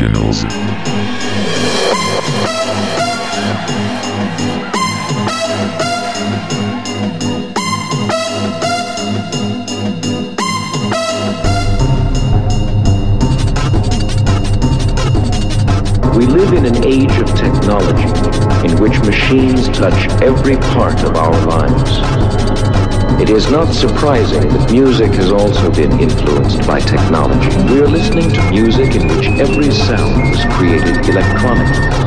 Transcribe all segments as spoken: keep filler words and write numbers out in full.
Originals. We live in an age of technology in which machines touch every part of our lives. It is not surprising that music has also been influenced by technology. We are listening to music in which every sound was created electronically.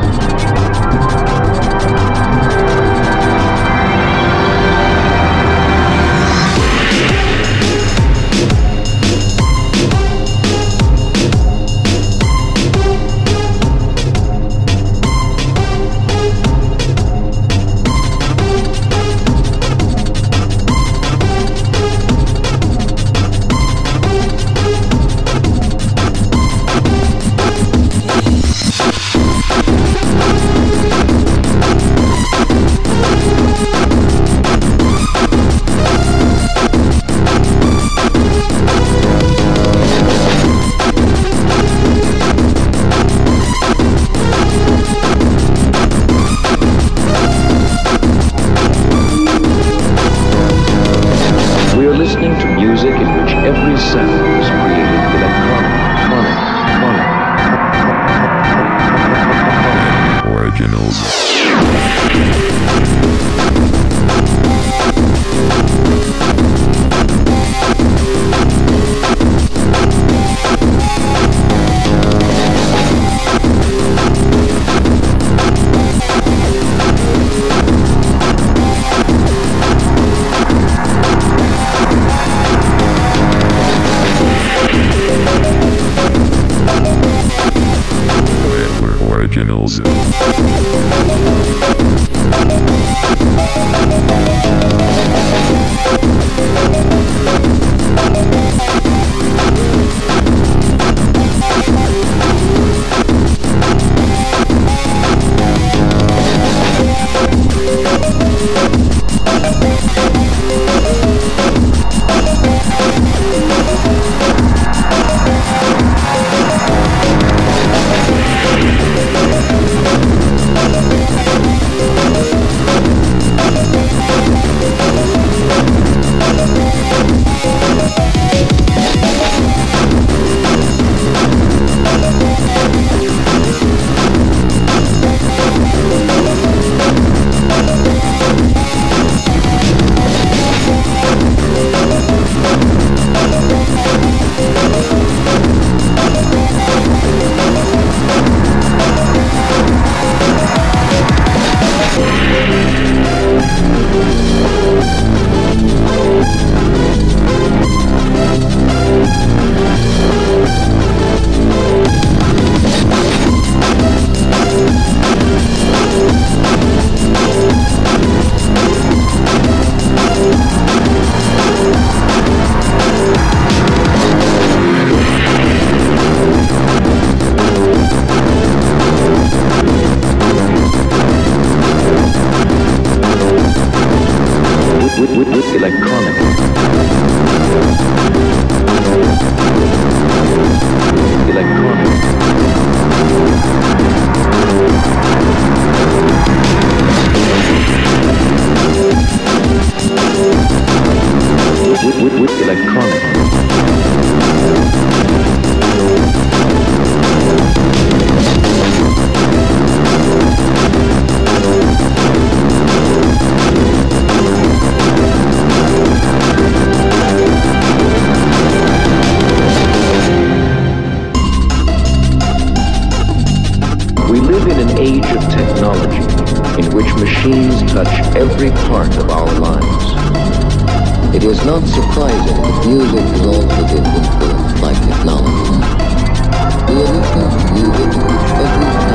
Originals. Every part of our lives. It is not surprising that music has also been influenced by technology. We are listening to music in which every